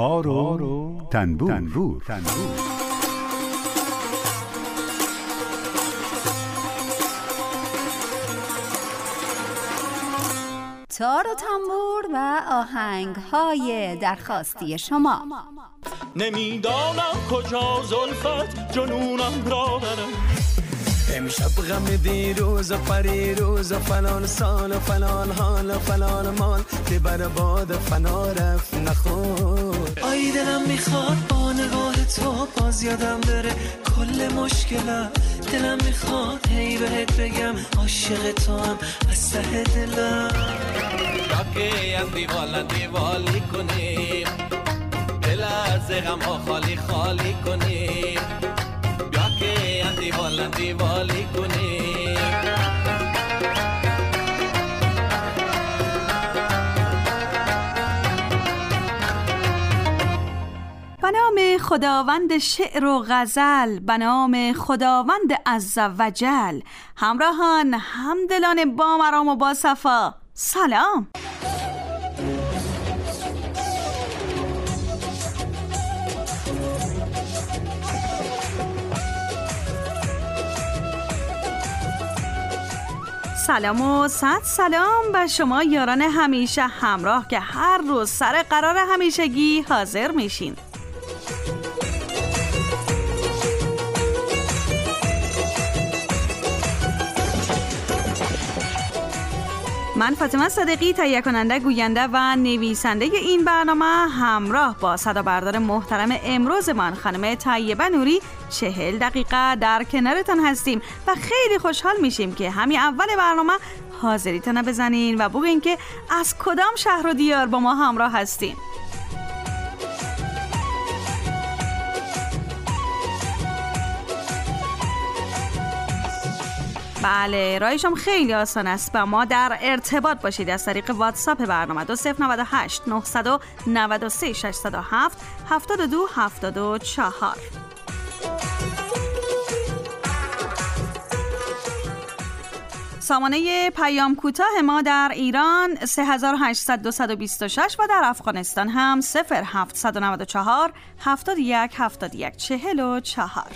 تار و تنبور. تار و تنبور و آهنگ‌های درخواستی شما. نمیدانم کجا زلفت جنونم را برم، امشب غم دیروز و پریروز و فلان سال و فلان حال و فلان مال که بر باد فنا رفت نخور. آی دلم میخواد با نگاه تو باز یادم بره کل مشکلم، دلم میخواد هی بهت بگم عاشق تو هم از ته دلم. راکی هم دیوالی کنیم، دل از غم ها خالی خالی کنیم، راکی هم دیوالی کنیم. به نام خداوند شعر و غزل، به نام خداوند عز و جل. همراهان، همدلان با مرام و با صفا، سلام. سلام و صد سلام به شما یاران همیشه همراه که هر روز سر قرار همیشگی حاضر میشین. من فاطمه صادقی، تهیه کننده، گوینده و نویسنده این برنامه، همراه با صدابردار محترم امروزمان خانم طیبه نوری 40 دقیقه در کنارتان هستیم و خیلی خوشحال میشیم که همین اول برنامه حاضریتان بزنین و بگین که از کدام شهر و دیار با ما همراه هستین. بله، راهشم خیلی آسان است. با ما در ارتباط باشید از طریق واتساپ برنامه 2098 993 607 72 74. سامانه پیام کوتاه ما در ایران 3800 و در افغانستان هم 0794 71 71 44.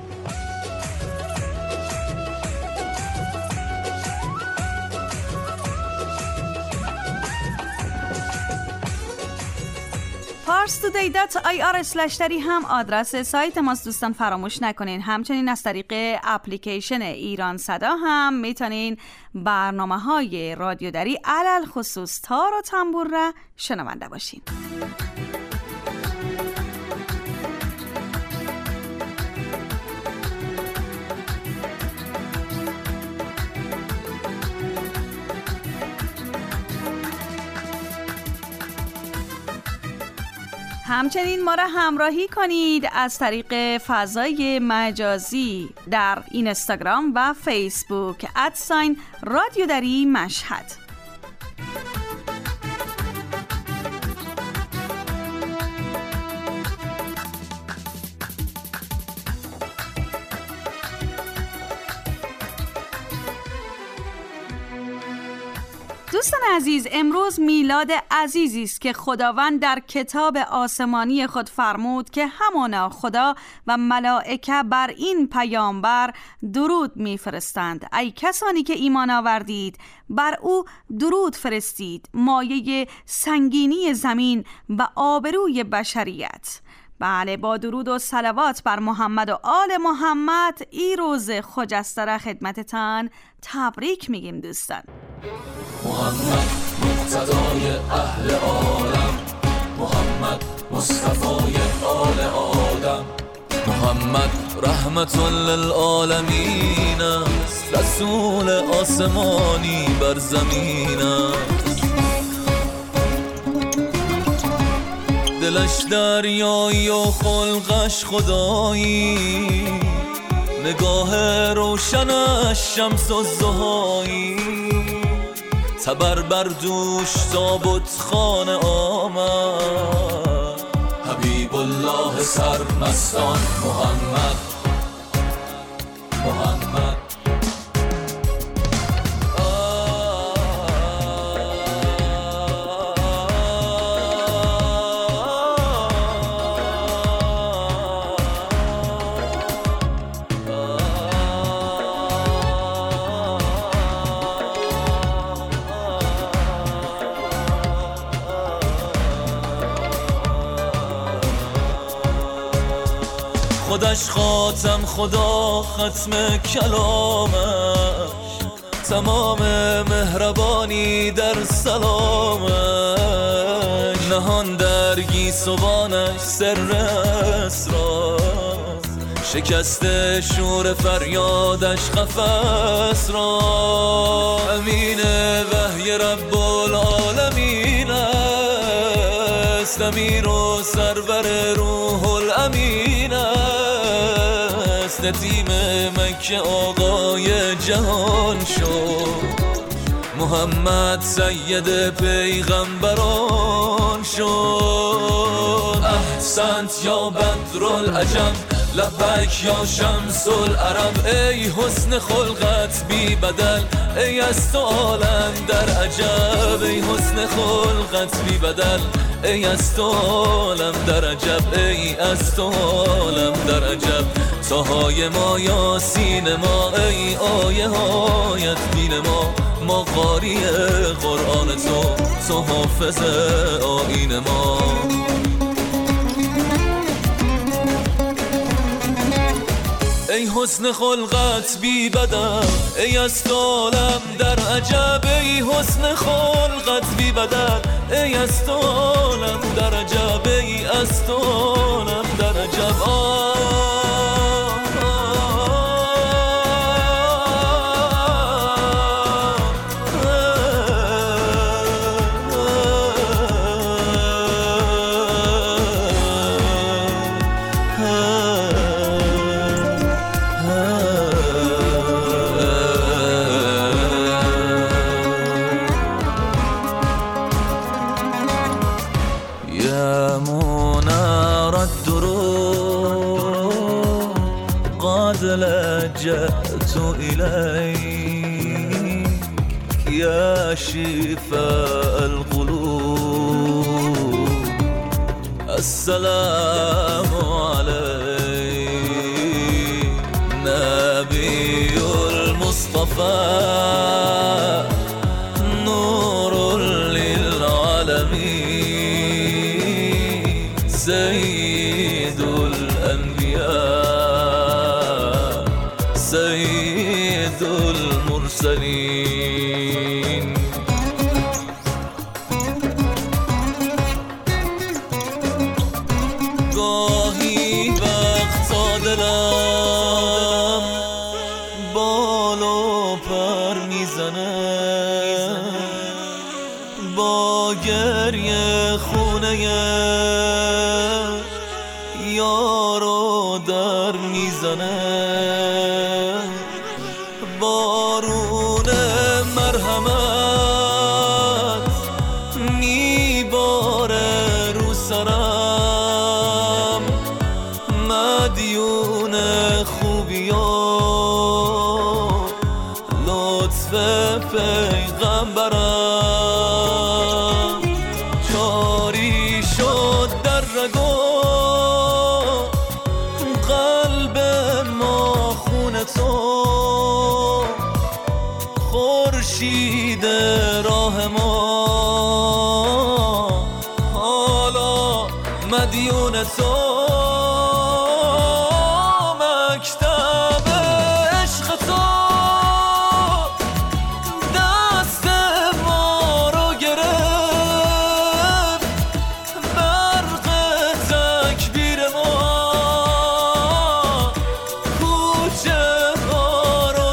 parstoday.ir/dari هم آدرس سایت ماست. دوستان فراموش نکنین. همچنین از طریق اپلیکیشن ایران صدا هم میتونین برنامه‌های رادیو دری علل خصوص تار و تنبور را شنونده باشین. همچنین ما را همراهی کنید از طریق فضای مجازی در اینستاگرام و فیسبوک @رادیو دری مشهد. دوستان عزیز، امروز میلاد عزیزی است که خداوند در کتاب آسمانی خود فرمود که همانا خدا و ملائکه بر این پیامبر درود میفرستند. ای کسانی که ایمان آوردید، بر او درود فرستید، مایه سنگینی زمین و آبروی بشریت. بله، با درود و صلوات بر محمد و آل محمد این روز خجسته را خدمتتان تبریک میگیم دوستان. محمد مقتدای اهل عالم، محمد مصطفای آل آدم، محمد رحمت للعالمین است، رسول آسمانی بر زمین است. دلش دریایی و خلقش خدایی، نگاه روشنش شمس الضحایی، تبر بر دوش تابوت خانه آمد، حبیب الله سرمستان محمد محمد. فریادش خاتم خدا ختم کلامش، تمام مهربانی در سلامش، نهان در گیسوانش سر اسرار، شکست شور فریادش قفس را. امین وحی رب العالمین است، امیر و سرور روح الامین است، ندیم مکه آقای جهان شد، محمد سید پیغمبران شد. احسنت یا بدرالعجم، لبک یا شمس العرب، ای حسن خلقت بی بدل، ای از تو عالم در عجب، ای حسن خلقت بی بدل، ای از تو عالم در عجب، ای از تو عالم در عجب. تاهای ما یاسین ما، ای آیه هایت بین ما قاری قرآن تو حافظ آیین ما. ای حسن خلقت بی بدل، ای از تو عالم در عجب، ای حسن خلقت بی بدل، ای از تو عالم در عجب، ای از تو عالم در عجب. لجأت إليك يا شفاء القلوب، السلام عليك نبي المصطفى، نور للعالمين، سيد الأنبياء، سيد المرسلين. گاهی وقتا دلم بال و پر میزنه، با گریه خونه یارو در میزنه، بارون مرحمت میباره رو سرم، مدیون خوبیا لطف پیغمبرم، جاری شد در رگو قلب ما خون تو، خورشید راه ما حالا مدیون تو، مکتب عشق تو دست ما رو گرفت، برق تکبیر ما کوچه ها رو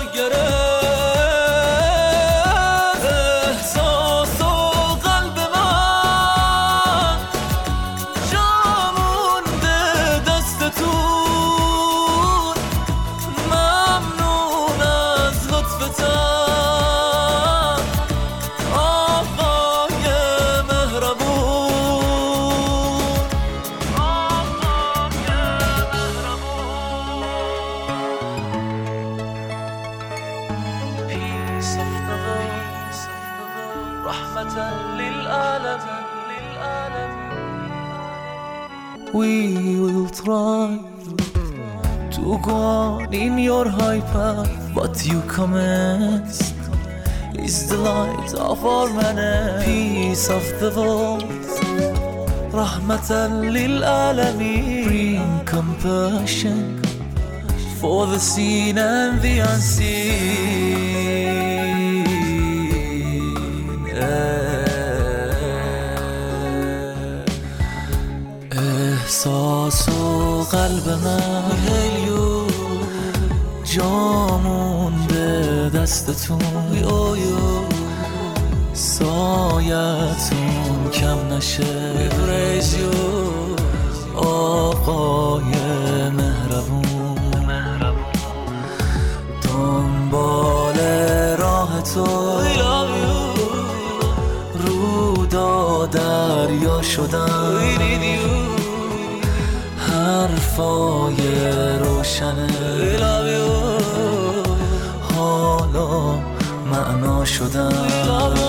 گرفت، احساس و قلب من جا مونده دستتون، ممنون از لطفتن آقای مهربون، آقای مهربون. Peace of the world, رحمة للعالمين. We will try to go on in your high path, but you commenced is the light of our manner. Peace of the world, رحمة للعالمين. Bring compassion for the seen and the unseen. احساس و قلب من هلیو جامون به دستتون سایتون کم نشه ریزیو آقای مهربون دنبال راه تو رودا دریا شدن حرفای روشنه حالا معنا شدن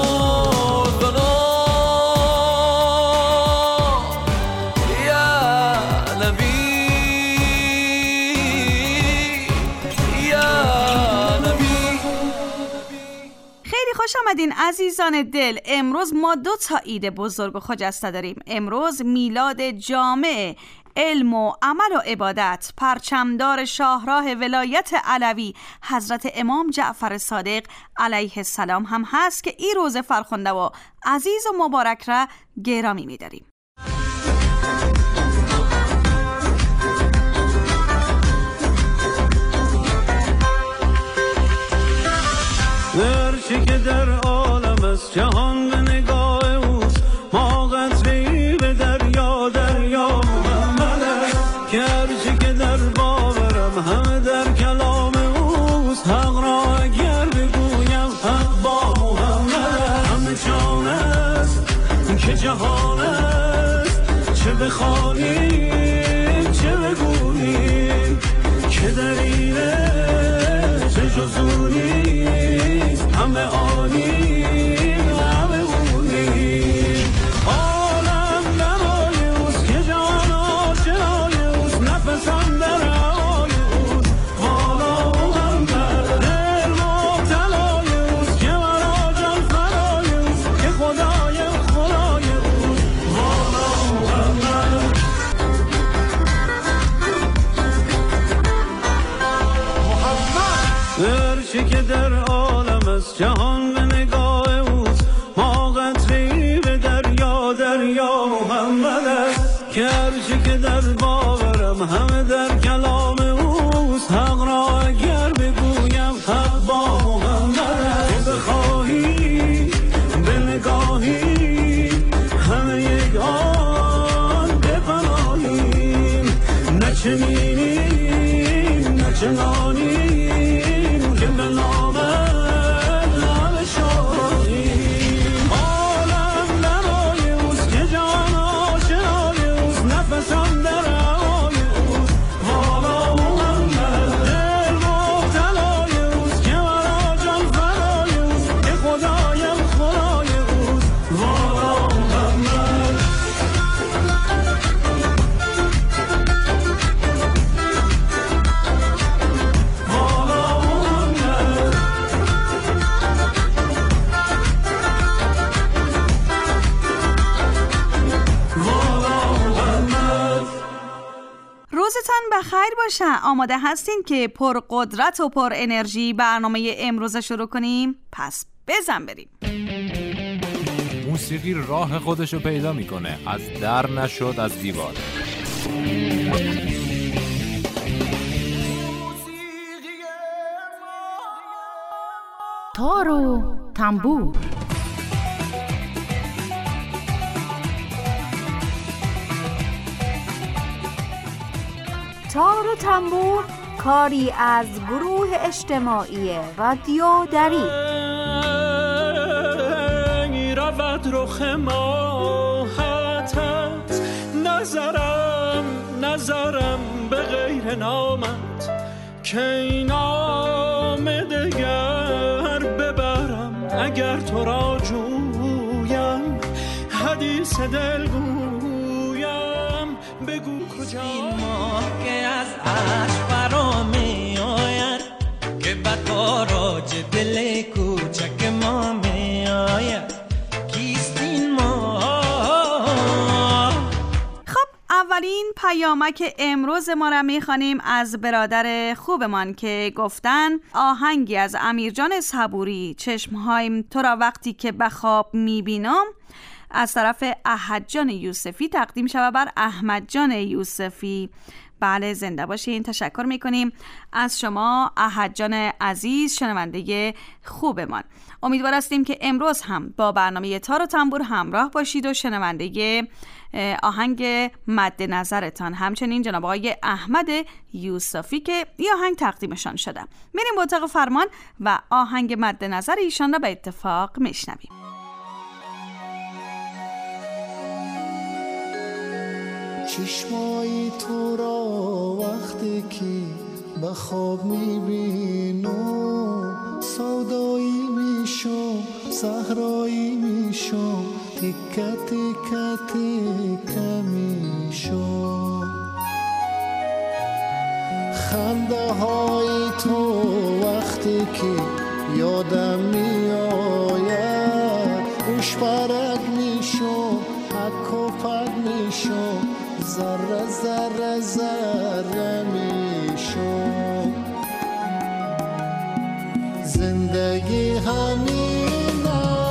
خوش آمدین عزیزان دل. امروز ما 2 عید بزرگ و خجسته داریم. امروز میلاد جامع علم و عمل و عبادت پرچمدار شاهراه ولایت علوی حضرت امام جعفر صادق علیه السلام هم هست که این روز فرخنده و عزیز و مبارک را گرامی می‌داریم. هرچی که در عالم است جهان به نگاه اوست ما قطره‌ای به دریا محمد است که هرچی که در باورم همه در کلام اوست حق را اگر بگویم حق با محمد است همه جان است که جهان است چه بخوانیم چه بگوییم که در اینه چه جزونی همه آنیم همه اونیم عالم نمای اوست که جان آشنای اوست نفسم در هوای اوست حالا محمد دل مبتلای اوست که مرا جان فدای اوست که خدای اوست حالا محمد هرچی که در جهان به نگاه اوست ما قطره‌ای به دریا محمد است که هرچی که در باورم همه در کلام اوست حق را اگر بگویم حق با محمد است تو بخواهی به نگاهی همه یگان بپناهیم نچنینیم نچنانیم که به نام بخیر باشه. آماده هستین که پر قدرت و پر انرژی برنامه امروز شروع کنیم؟ پس بزن بریم. موسیقی راه خودشو پیدا میکنه، از در نشد از دیوار. تار و تنبور. تار و تنبور کاری از گروه اجتماعی رادیو دری. رود رخ ماهتت نظرم به غیر نامت که این نام دگر ببرم اگر تو را جویم حدیث دل گویم بگو کجا این ماه که از عشق فرا می آید که به تاراج دل کوچک ما می آید کیست این ماه. خب اولین پیامک امروز ما را میخوانیم از برادر خوبمان که گفتن آهنگی از امیرجان صبوری، چشمهایم تو را وقتی که به خواب میبینم، از طرف احد جان یوسفی تقدیم شود بر احمد جان یوسفی. بله، زنده باشین. تشکر میکنیم از شما احد جان عزیز، شنونده خوبمان. امیدوار هستیم که امروز هم با برنامه تار و تنبور همراه باشید و شنونده آهنگ مد نظرتان، همچنین جناب آقای احمد یوسفی که این آهنگ تقدیمشان شده. میریم به اتاق فرمان و آهنگ مد نظر ایشان را به اتفاق میشنویم. چشمای تو را وقتی که به خواب میبینم، سودایی میشم، صحرایی میشم، تیکه تیکه تیکه میشم. خنده های تو وقتی که یادم میآید، گوش برگ میشم، حک و پک میشم، ذره ذره ذره میشم. زندگی همین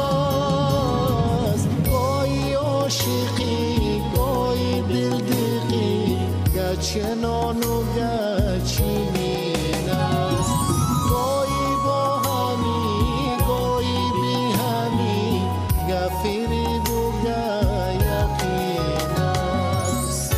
است، گاهی عاشقی گاهی دلدیقی، گچنان و گچینین است. گاهی با همی گاهی بی همی، گفیری و گیقین است.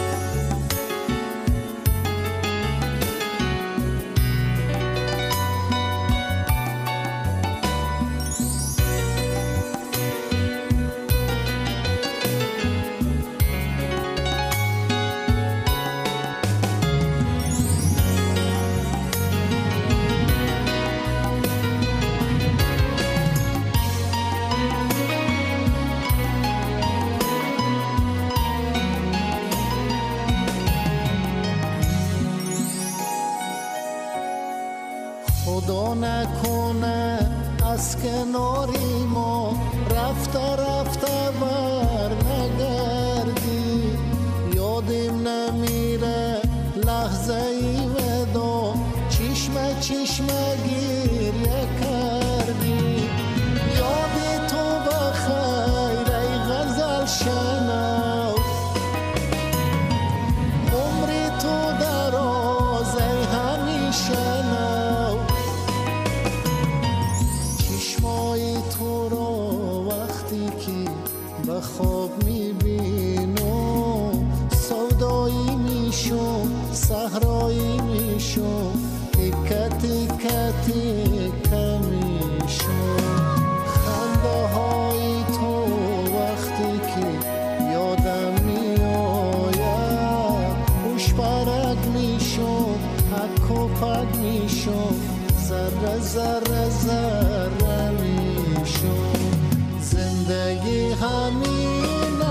خدا نکنه از کناری ما رفته رفته بر نگردی، یادم نمیره لحظه ای ودا، چشمه چشمه گریه کردی. یاد تو بخیر ای غزل شنو، عمری تو دراز ای همیشه نو. چشمای تو را وقتی که به خواب میبینم، سودایی میشم، صحرایی میشم، تیکه تیکه تیکه میشم. خنده های تو وقتی که یادم میآید، خوش برگ میشم، حک و پک میشم، ذره ذره ذره میشم. زندگی همین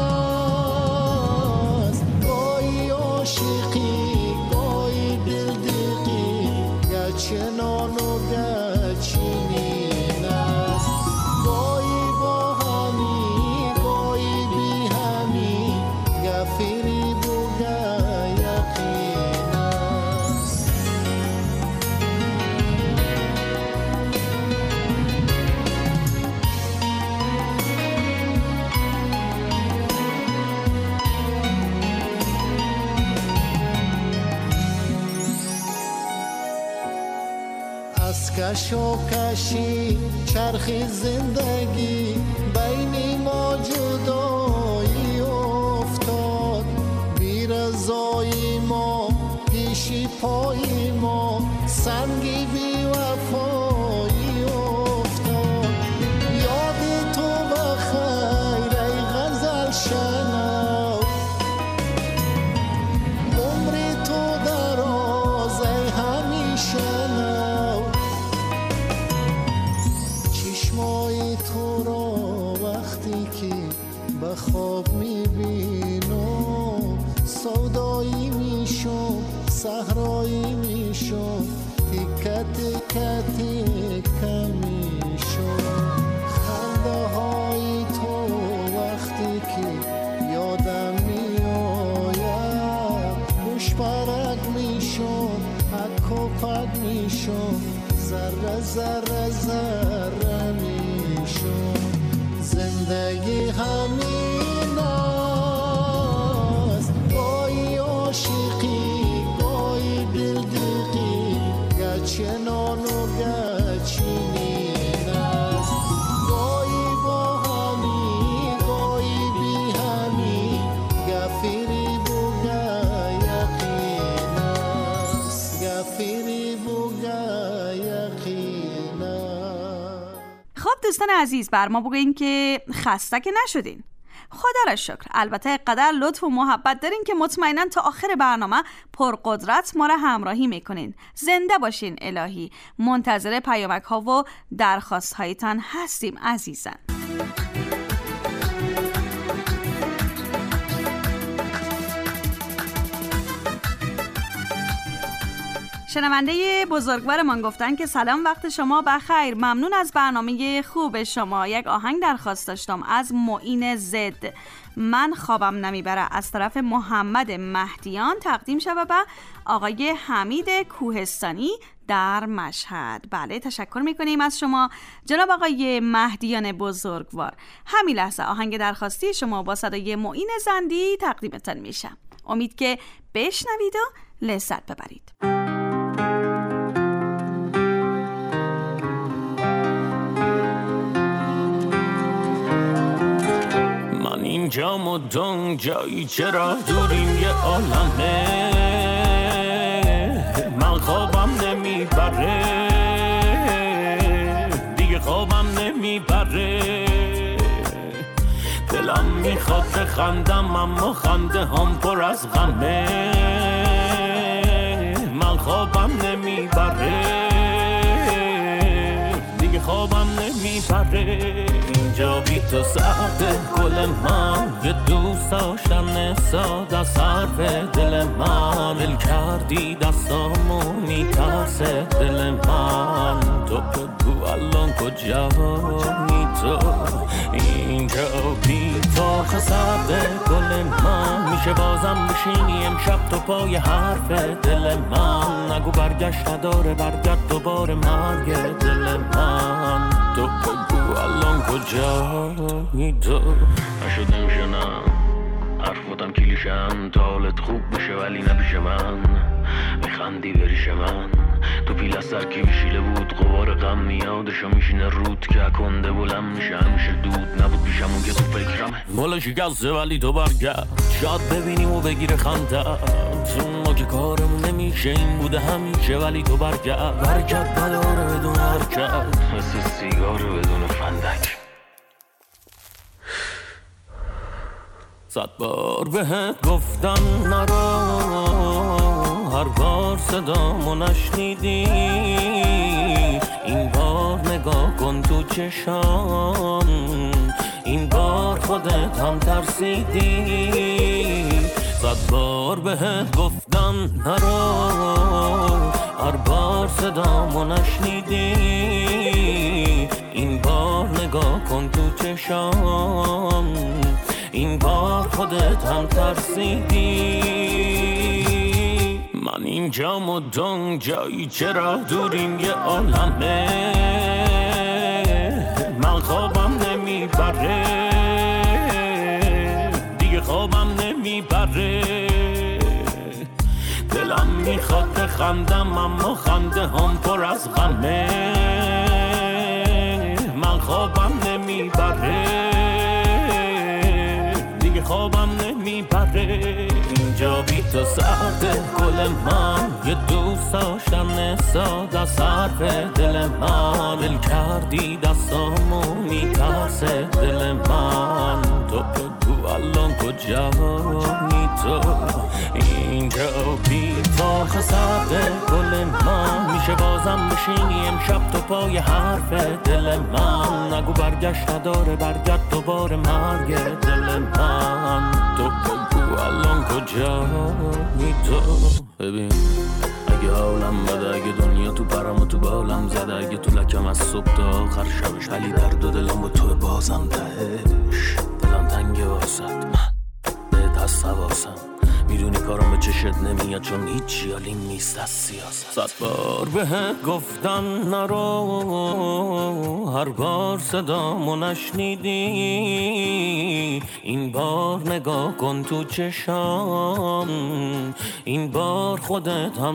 است، گاهی عاشقی گاهی دلدیقی، گچنان و گچینین است. گاهی با همی گاهی بی همی، گفیری و گیقین است. از کش و کشی چرخی زندگی، بین ما جدایی افتاد، بی رضایی ما پیشی پایی ما، سنگی بی وفایی افتاد. یاد تو بخیر ای غزل شنو، عمری تو دراز ای همیشه نو. چشمای تو را وقتی که به خواب میبینم، سودایی میشم، صحرایی میشم، تیکه تیکه تیکه میشم. خنده های تو وقتی که یادم میآید، ذره ذره میشم. زندگی همین است، گاهی عاشقی گاهی دلدقی، گرچه نان و گرچه نین است. گاهی با همی گاهی بی همی، گفیری بوگه یقین است، گفیری بوگه یقین است. خب دوستان عزیز، بر ما بگوین که خسته که نشدین. خدا را شکر. البته قدر لطف و محبت دارین که مطمئناً تا آخر برنامه پرقدرت ما را همراهی میکنین. زنده باشین الهی. منتظر پیامک ها و درخواست هایتان هستیم عزیزان. شنونده بزرگوارمان گفتن که سلام، وقت شما بخیر، ممنون از برنامه خوب شما. یک آهنگ درخواست داشتم از معین زد، من خوابم نمیبره، از طرف محمد مهدیان تقدیم شود به آقای حمید کوهستانی در مشهد. بله، تشکر میکنیم از شما جناب آقای مهدیان بزرگوار. همین لحظه آهنگ درخواستی شما با صدای معین زندی تقدیمتان میشه. امید که بشنوید و لذت ببرید. اینجا مدام جایی چرا دوریم یه عالمه، من خوابم نمیبره دیگه، خوابم نمیبره، دلم میخواد بخندم اما خنده هم پر از غمه، من خوابم نمیبره دیگه، خوابم نمیبره. اینجا بی تو سرده گل من، یه دوست داشتن ساده از حرف دل من، دل کردی دستامو میترسه دل من، تو بگو الان کجایی تو؟ اینجا بی تو سرده گل من، میشه بازم بشینی امشب تو پای حرف دل من، نگو برگشت نداره، برگرد دوباره مرگ دل من، تو بگو الان کجایی تو؟ نشده میشنم حرفاتم کلیشم، تا حالت خوب بشه ولی نبیشه من، میخندی بریش من، تو پیل از سرکی بشیله بود غبار غم میادشو میشینه رود که کنده بلم میشه، همیشه دود نبود پیشمون که تو فکرمه، بالا شکسته ولی تو برگرد، شاید ببینیم و بگیره خنده، ما که کارمون نمیشه این بوده همیشه ولی تو برگرد، برکت نداره بدون حرکت، مثل سیگار بدون فندک. 100 بار بهت گفتم نرو، هر بار صدامو نشنیدی، این بار نگاه کن تو چشام، این بار خودت هم ترسیدی. 100 بار بهت گفتم نرو، هر بار صدامو نشنیدی، این بار نگاه کن تو چشام، این بار خودت هم ترسیدی. من اینجا مدام جایی چرا دوریم یه عالمه، من خوابم نمیبره دیگه، خوابم نمیبره، دلم میخواد بخندم اما خنده هم پر از غمه، من خوابم نمیبره دیگه، خوابم نمیبره. اینجا بی تو سرده گل من، یه دوست داشتم ساده از حرف دل من، دل کردی دستامو میترسه دل من، تو بگو الان کجایی تو؟ اینجا بی تو سرده گل من، میشه بازم بشینی امشب تو پای حرف دل من، نگو برگشت نداره، برگرد دوباره مرگ دل من، تو بگو الان کجایی تو؟ ببین اگه حالم بده، اگه دنیا تو پرم و تو بالم زده، اگه تو لکم از صبح تا آخر شبش، ولی درد و دلم با تو بازم تهش، دلم تنگه واسد، من بهت هست حواسم، میدونی کارم به چشت نمیاد چون هیچی حالیم نیست از سیاست. 100 بار بهت گفتم نرو، هر بار صدامو نشنیدی. این بار نگاه کن تو چشام، این بار خودت هم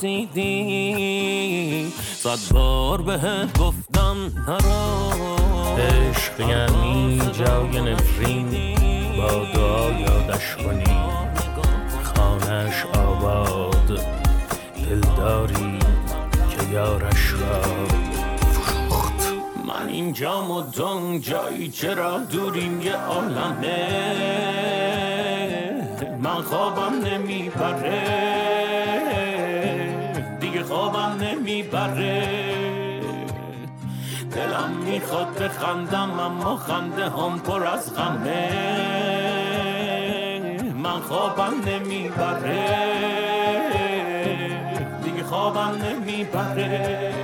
ترسیدی. 100 بار بهت گفتم نرو، عشق یعنی جای نفرین، با دعا یادش کنی خانش آباد. دلداری که یارش را فروخت. من اینجام و دون جایی چرا دوریم یه عالمه. من خوابم نمیبره دیگه، خوابم نمیبره. دلم میخواد بخندم اما خنده هم پر از غمه. من خوابم نمیبره دیگه، خوابم نمیبره.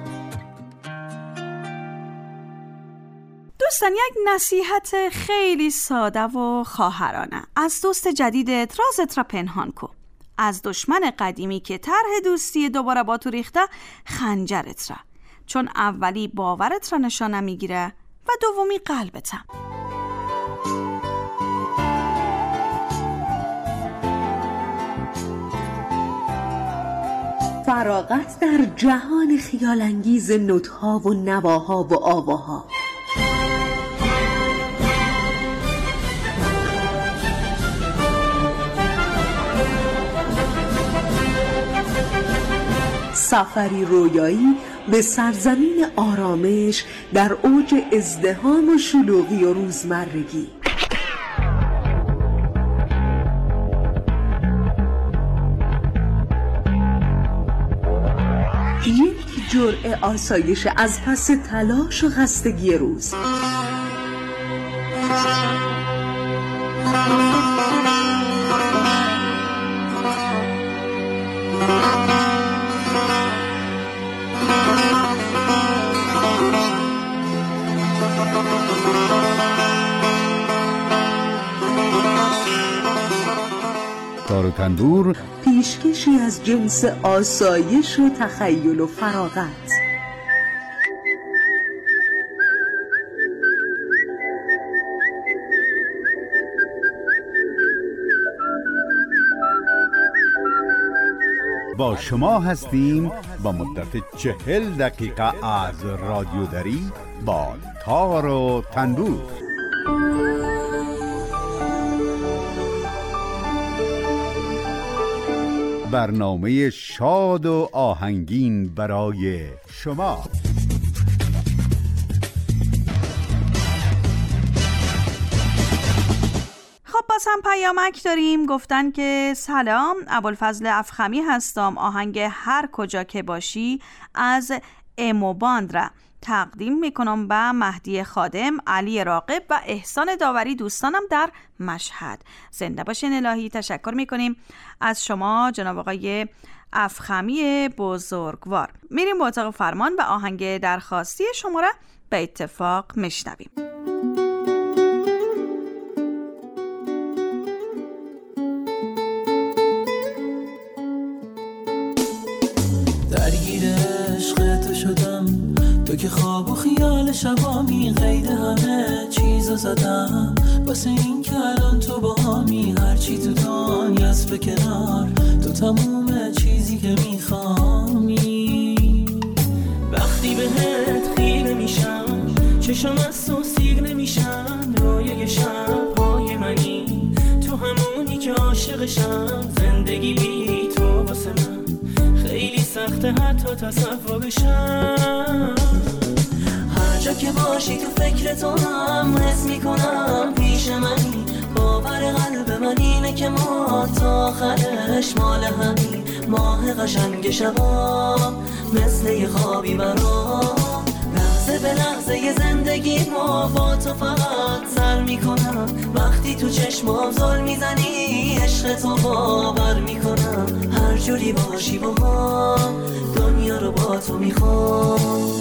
دوستان، یک نصیحت خیلی ساده و خواهرانه از دوست جدیدت، رازت را پنهان کن. از دشمن قدیمی که طرح دوستی دوباره با تو ریخته، خنجرت را، چون اولی باورت را نشانه میگیره و دومی قلبتم. فراغت در جهان خیالانگیز نوت‌ها و نواها و آواها. سفری رویایی به سرزمین آرامش در اوج ازدحام و شلوغی و روزمرگی. یک جرعه آسایش از پس تلاش و خستگی روز. تار و تنبور، پیشکشی از جنس آسایش و تخیل و فراغت. با شما هستیم با مدت 40 دقیقه از رادیو دری با تار و تنبور. برنامه شاد و آهنگین برای شما. خب باز هم پیامک داریم. گفتن که سلام، ابوالفضل افخمی هستم. آهنگ هر کجا که باشی از امو باند را تقدیم میکنم به مهدی خادم، علی راقب و احسان داوری، دوستانم در مشهد. زنده باشین الهی. تشکر میکنیم از شما جناب آقای افخمی بزرگوار. میریم به اتاق فرمان و آهنگ درخواستی شما را به اتفاق میشنویم. درگیر عشق تو شدم، تو که خواب و خیال شبامی، غیر همه چیزو زدم واسه این که الان تو با همی. هرچی تو دنیاست به کنار، تو تموم چیزی که میخوامی. وقتی بهت خیره میشم، چشم از تو سیر نمیشن. رویای شبهای منی، تو همونی که عاشقشم. زندگی بی تو واسه من خیلی سخته حتی تصورشم. هر جا که باشی تو فکر تو هم حس میکنم پیش منی. باور قلب من اینه که ما تا آخرش مال همین. ماه قشنگ شبا مثل یه خوابی برام، لحظه به لحظه یه زندگی ما با تو فقط سر میکنم. وقتی تو چشمام زل میزنی عشق تو باور میکنم. هر جوری باشی با هم دنیا رو با تو میخوام.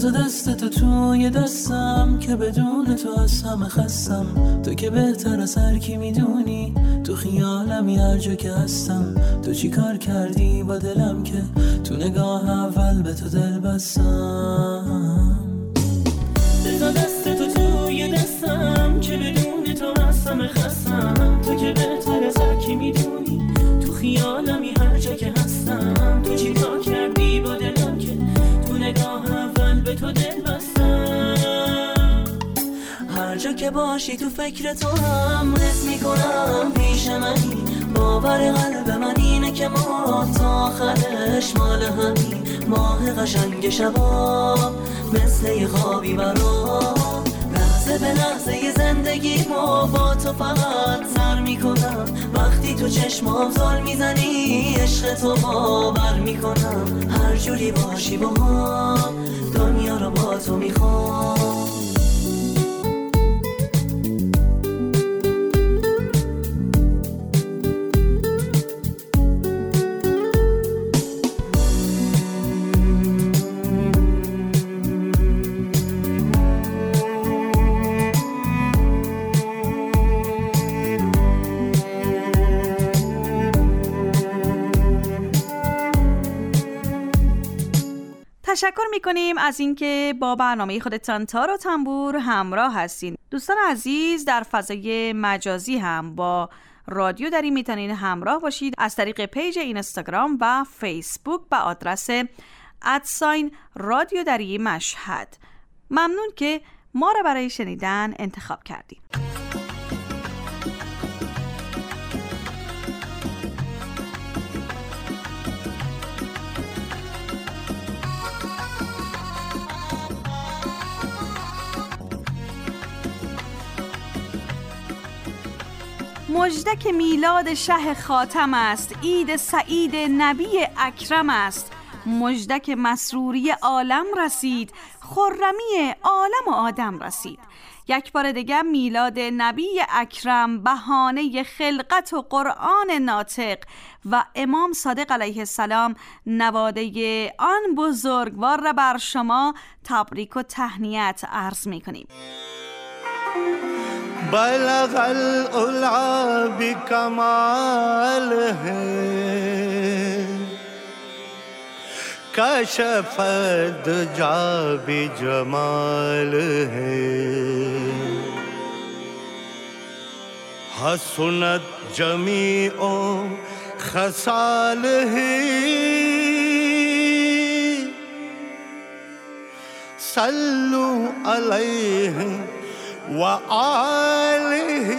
بذار دست تو توی دستم که بدون تو از همه خستم. تو که بهتر از هر کی میدونی، تو خیالمی هر جا که هستم. تو چی کار کردی با دلم که تو نگاه اول به تو دل بستم. بذار دست تو توی دستم که بدون تو از همه خستم. تو که بهتر از هر کی میدونی، تو خیالمی هر جا که هستم. تو چی کار کردی با دلم که تو نگاه اول به تو دل بستم. هر جا که باشی تو فکر تو هم حس میکنم پیش منی. باور قلب من اینه که ما تا آخرش مال همین. ماه قشنگ شبا مثل یه خوابی برام، لحظه به لحظه زندگی ما با تو فقط سر میکنم. وقتی تو چشمام زل میزنی عشق تو باور میکنم. هر جوری باشی با هم دنیا رو با تو میخوام. تشکر میکنیم از اینکه با برنامه خودتان تار و تنبور همراه هستین. دوستان عزیز، در فضای مجازی هم با رادیو دری میتونین همراه باشید از طریق پیج اینستاگرام و فیسبوک با آدرس @رادیو دری مشهد. ممنون که ما را برای شنیدن انتخاب کردید. مژدک میلاد شه خاتم است، عید سعید نبی اکرم است. مژدک مسروری عالم رسید، خرمی عالم و آدم رسید. یک بار دیگه میلاد نبی اکرم، بهانه خلقت و قرآن ناطق و امام صادق علیه السلام نواده آن بزرگوار را بر شما تبریک و تهنیت عرض می‌کنیم. بلغ العلا بکماله کشف الدجا بجماله حسنت جمیع خصاله صلوا علیه و آله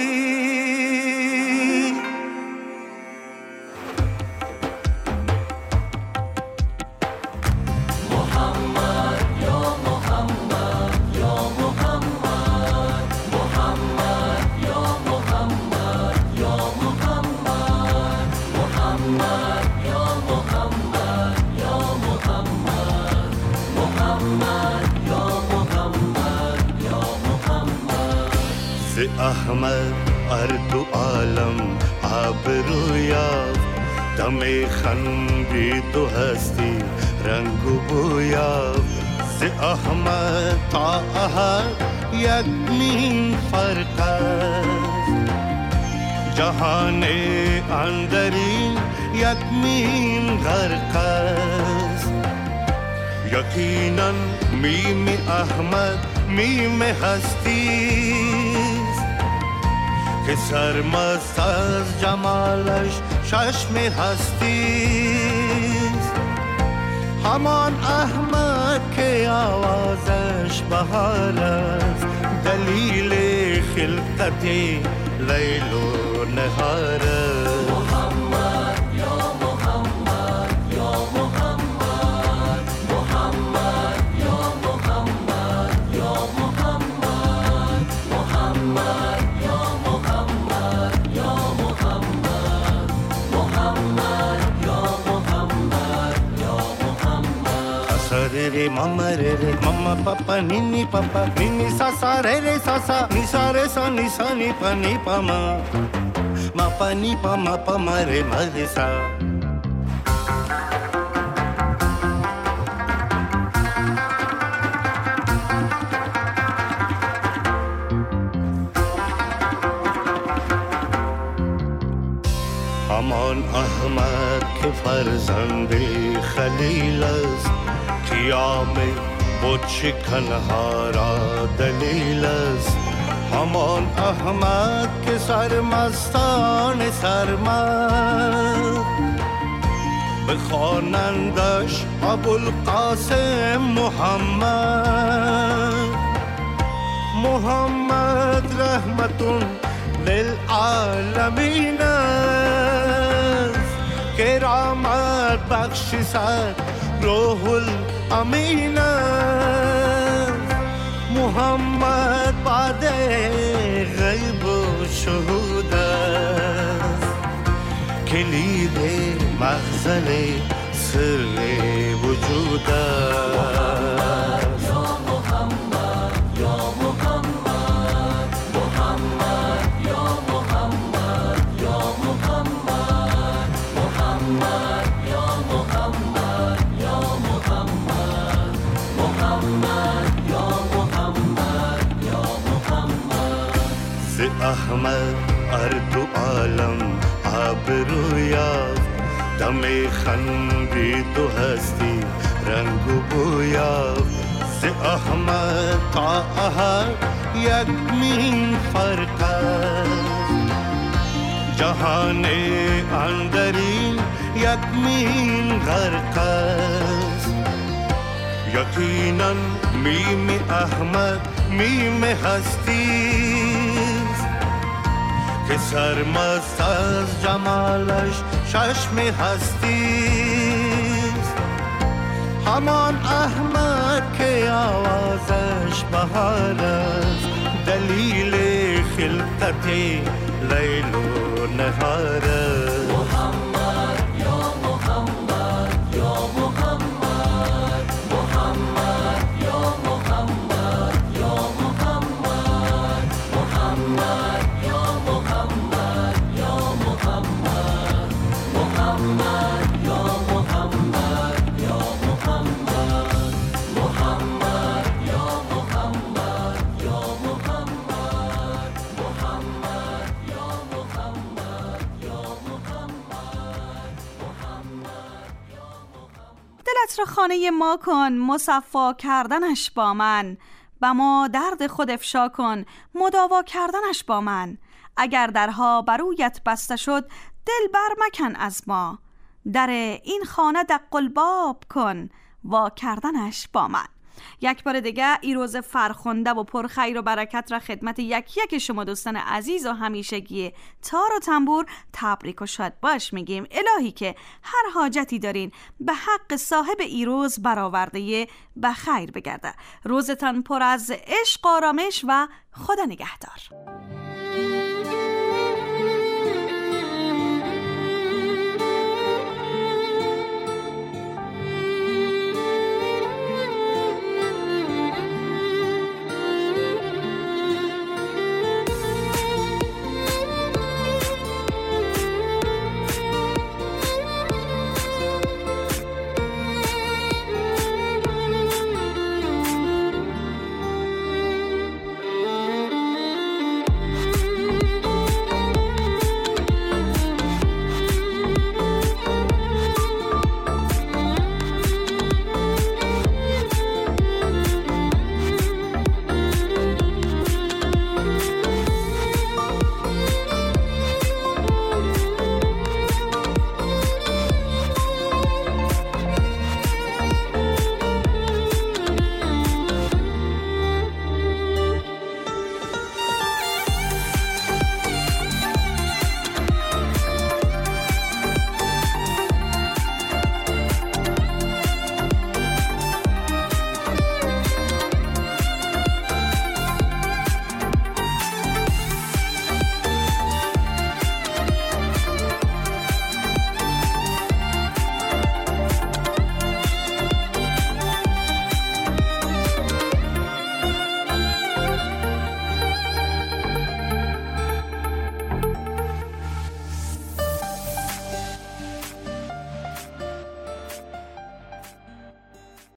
محمد یا محمد یا محمد محمد یا محمد یا محمد محمد یا محمد یا محمد محمد یا محمد یا محمد ز احمد اردو عالم آبرو یافت دم خندی تو هستی رنگ و بو یافت ز احمد تا احد یک نیم فرق است جهان اندرین یک نیم غرق است یقینا میم احمد میم هستیست که سرمست از جمالش چشم هستیست همان احمد که آوازش بهار است دلیل خلقت لیل و نهار است محمد یا محمد یا محمد محمد یا محمد یا محمد محمد یا محمد یا محمد محمد یا محمد یا محمد سره ماما ره ماما پاپا نینی ساسا ره ساسا نی ساره سا نی سا نی پا ما پا نی پا ما ره ما ره سا فرزند خلیل است، قیام بود شکنها را دلیل است. همان احمد که سرمستان سرمست بخوانندش ابوالقاسم محمد رحمتون للعالمین است، کرامت بخش صد روح الامین است. محمد بعد غیب و شهود است، کلید مخزن سر وجود است. احمد اردو عالم آبرو یافت، دم خندید و هستی رنگ و بو یافت. ز احمد تا احد یک مین فرق است، جهان اندرین یک مین غرق است. یقینا میم احمد میم هستی که سرمست از جمالش چشم هستیست. همان احمد که آوازش بهار است، دلیل خلقت لیل و نهار است. محمد یا محمد یا محمد، محمد یا محمد یا محمد، محمد یا محمد یا محمد، محمد یا محمد یا محمد، محمد یا محمد یا محمد، محمد یا محمد یا محمد. دلت را خانه ما کن، مصفا کردنش با من. به ما درد خود افشا کن، مداوا کردنش با من. اگر درها برویت بسته شد، دل بر مکن از ما. در این خانه دق الباب کن، وا کردنش با من. یک بار دیگه این روز فرخنده و پر خیر و برکت را خدمت یک شما دوستان عزیز و همیشگی تار و تنبور تبریک و شاد باش میگیم. الهی که هر حاجتی دارین به حق صاحب این روز برآورده به خیر بگرده. روزتان پر از عشق، آرامش و خدا نگهدار.